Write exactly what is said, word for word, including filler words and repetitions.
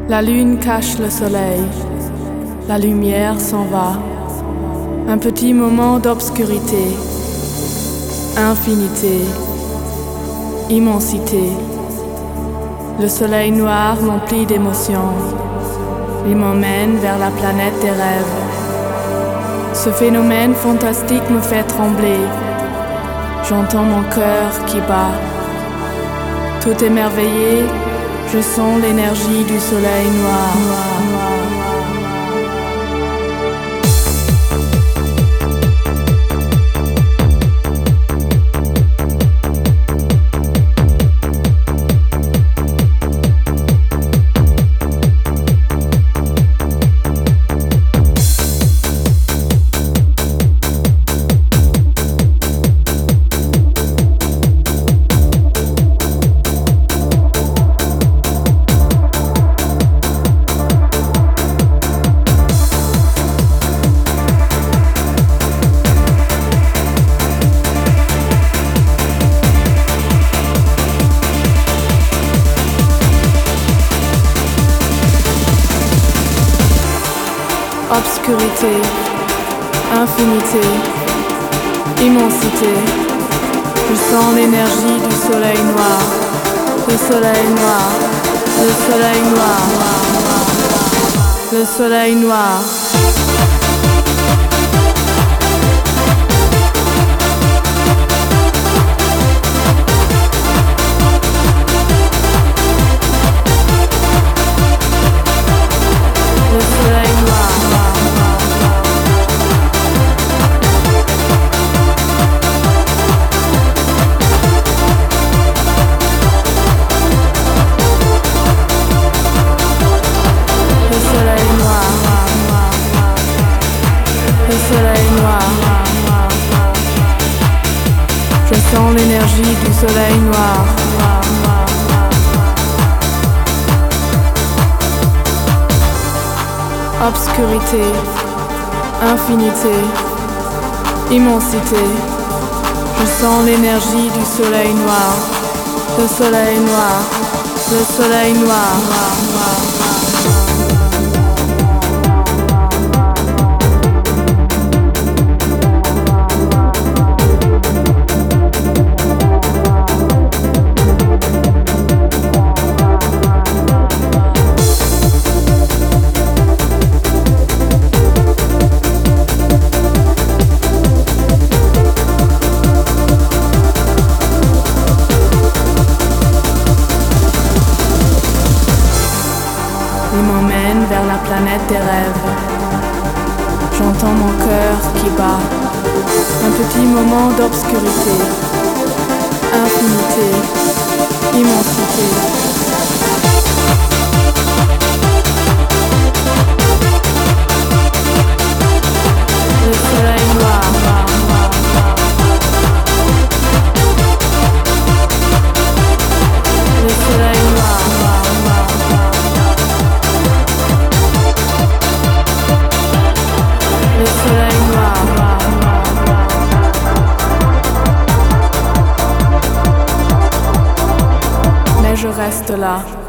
La lune cache le soleil, la lumière s'en va. Un petit moment d'obscurité, infinité, immensité. Le soleil noir m'emplit d'émotions. Il m'emmène vers la planète des rêves. Ce phénomène fantastique me fait trembler. J'entends mon cœur qui bat. Tout émerveillé, je sens l'énergie du soleil noir. noir, noir. Obscurité, infinité, immensité. Je sens l'énergie du soleil noir, le soleil noir, le soleil noir, le soleil noir. Je sens l'énergie du soleil noir. Obscurité, infinité, immensité. Je sens l'énergie du soleil noir. Le soleil noir, le soleil noir. Il m'emmène vers la planète des rêves. J'entends mon cœur qui bat. Un petit moment d'obscurité, infinité, immensité. Le soleil noir. Le soleil noir. Le soleil noir. Mais je reste là.